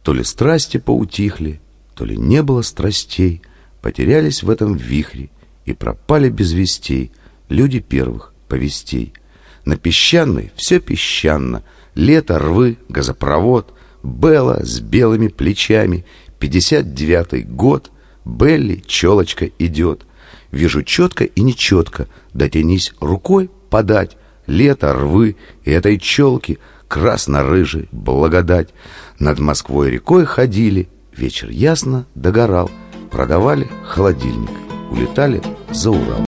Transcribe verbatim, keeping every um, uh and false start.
То ли страсти поутихли, то ли не было страстей, потерялись в этом вихре и пропали без вестей люди первых повестей. На песчаной все песчано, лето, рвы, газопровод, Белла с белыми плечами, пятьдесят девятый год, Белли, челочка идет. Вижу четко и нечетко, дотянись рукой подать, лето, рвы и этой челки красно-рыжий благодать. Над Москвой рекой ходили, вечер ясно догорал, продавали холодильник, улетали за Урал.